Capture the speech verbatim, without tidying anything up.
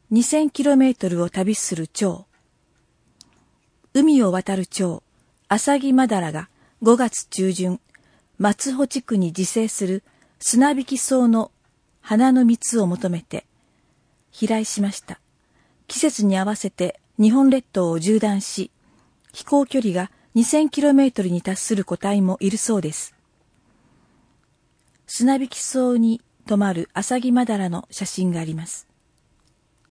にせんキロメートル を旅する蝶。海を渡る蝶、アサギマダラがごがつ中旬、松穂地区に自生する砂引き草の花の蜜を求めて飛来しました。季節に合わせて日本列島を縦断し、飛行距離が にせんキロメートル に達する個体もいるそうです。砂引き草に止まるアサギマダラの写真があります。